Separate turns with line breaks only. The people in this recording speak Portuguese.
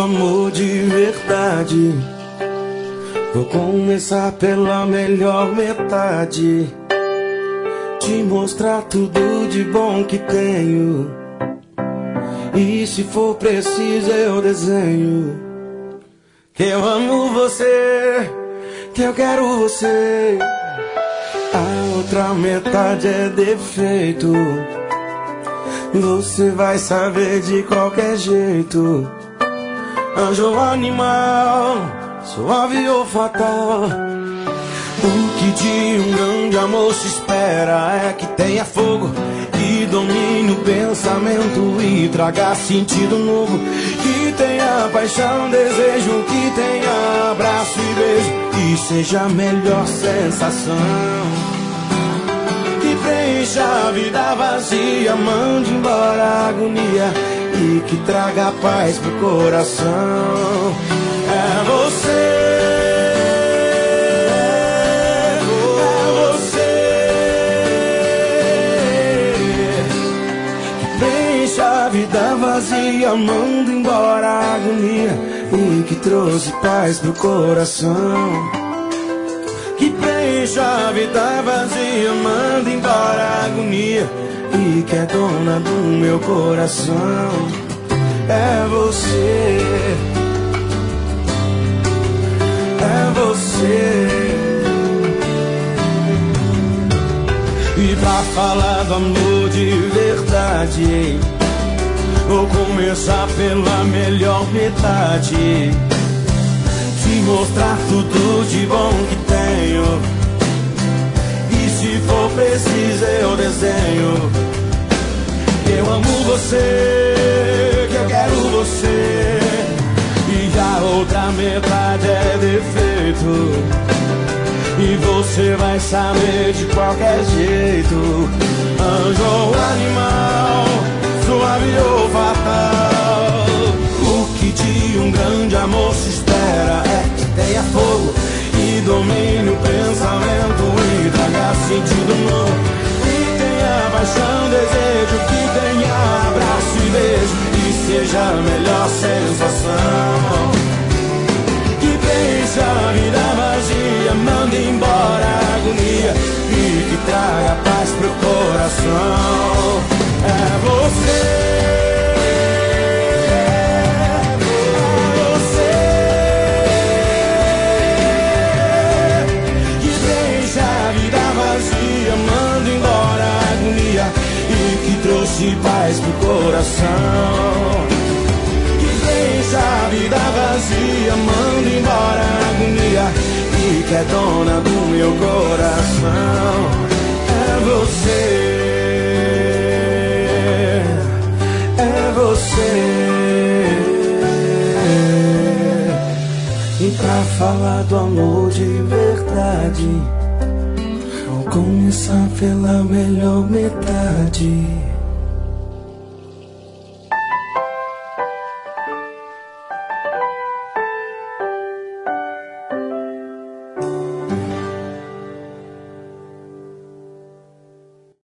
amor de verdade. Vou começar pela melhor metade, te mostrar tudo de bom que tenho. E se for preciso eu desenho que eu amo você, que eu quero você. A outra metade é defeito, você vai saber de qualquer jeito. Anjo ou animal, suave ou fatal, o que de um grande amor se espera é que tenha fogo, que domine o pensamento e traga sentido novo, que tenha paixão, desejo, que tenha abraço e beijo, e seja a melhor sensação, que preencha a vida vazia, mande embora a agonia e que traga paz pro coração. É você, a vida vazia, manda embora a agonia e que trouxe paz pro coração. Que preenche a vida vazia, manda embora a agonia e que é dona do meu coração. É você, é você. E pra falar do amor de verdade, vou começar pela melhor metade, te mostrar tudo de bom que tenho. E se for preciso eu desenho que eu amo você, que eu quero você. E a outra metade é defeito, e você vai saber de qualquer jeito. Anjo ou animal, suave ou fatal, o que de um grande amor se espera é que tenha fogo, e domine o pensamento e traga sentido novo, que tenha paixão, desejo, que tenha abraço e beijo, e seja a melhor sensação, que preencha a vida vazia, manda embora a agonia e que traga paz pro coração. É você, é você, que preenche a vida vazia, manda embora a agonia e que trouxe paz pro coração. Que preenche a vida vazia, manda embora a agonia e que é dona do meu coração. É você, é você. E pra falar do amor de verdade, vou começar pela melhor metade.